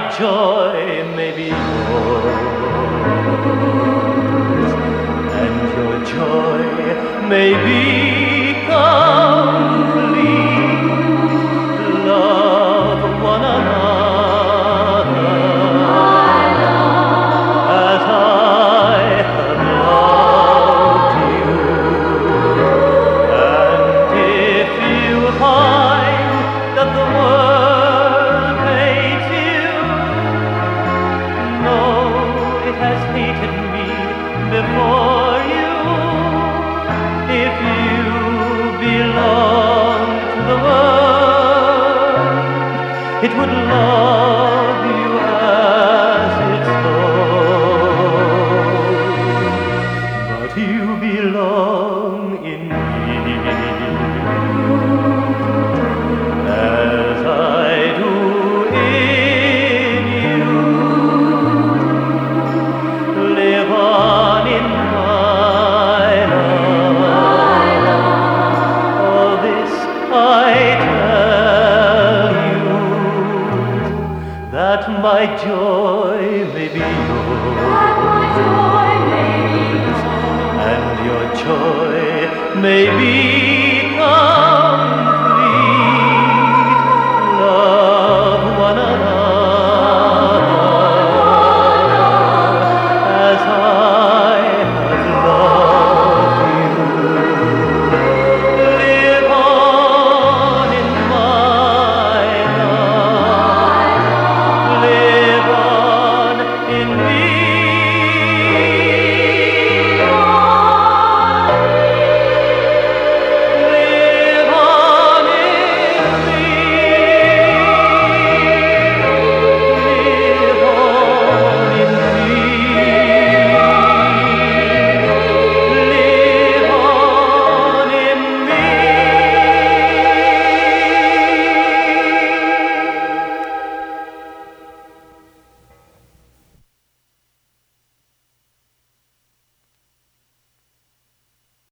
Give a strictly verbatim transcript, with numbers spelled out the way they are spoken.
joy may be yours, and your joy may be complete. Love one another as I have loved you, and if you find that the world hates you, know it has hated me before you. If you belong to the world, it would love